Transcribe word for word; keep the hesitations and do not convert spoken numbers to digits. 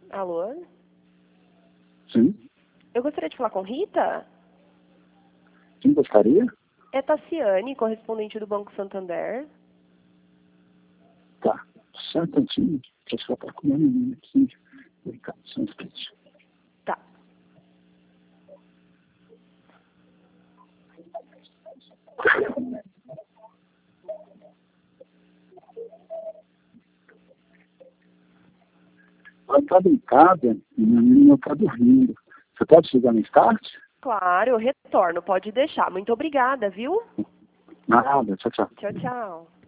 Alô? Sim. Eu gostaria de falar com Rita? Quem gostaria? É Tassiane, correspondente do Banco Santander. Tá. Só um instantinho. Deixa eu só estar com uma menina aqui. Ricardo, só um instante. Tá. Ela está deitada e minha menina está dormindo. Você pode chegar mais tarde? Claro, eu retorno. Pode deixar. Muito obrigada, viu? Nada. Tchau, tchau. Tchau, tchau.